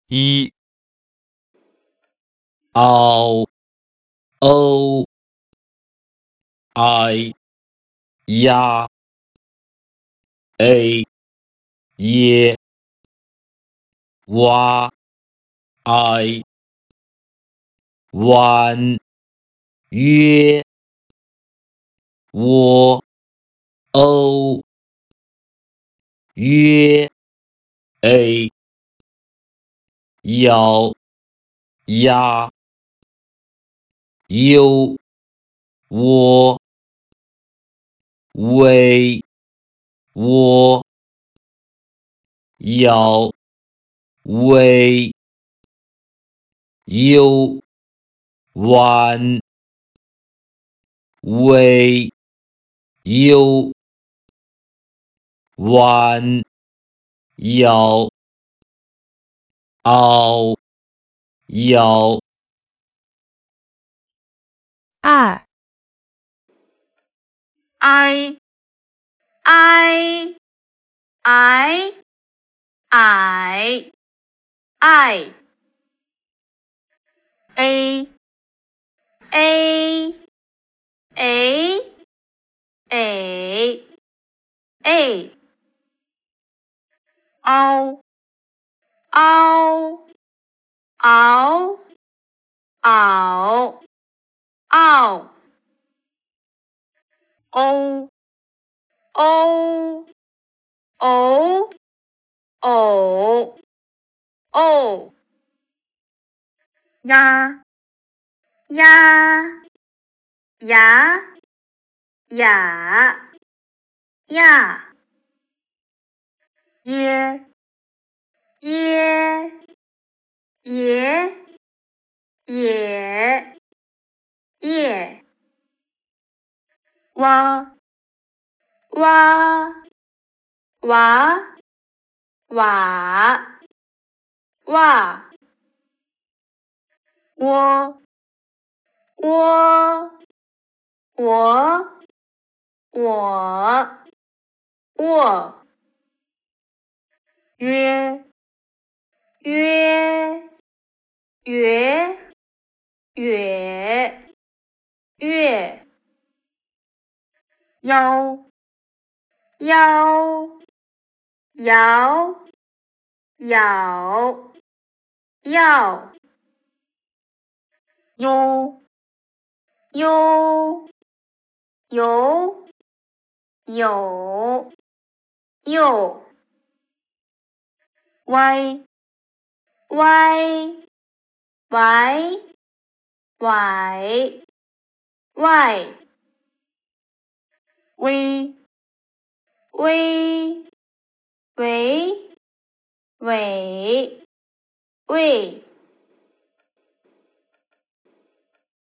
一嗷哦哎呀哎耶哇哎弯约喔哦约哎咬呀悠窝微窝咬微悠弯微悠弯咬嗷咬二 I I I I I A A A A A O O O O O O O O O O 呀呀呀呀呀耶耶耶耶耶哇哇哇哇哇窝窝我我我约约约约月腰腰摇咬要悠悠有有有歪歪歪歪歪微微微微微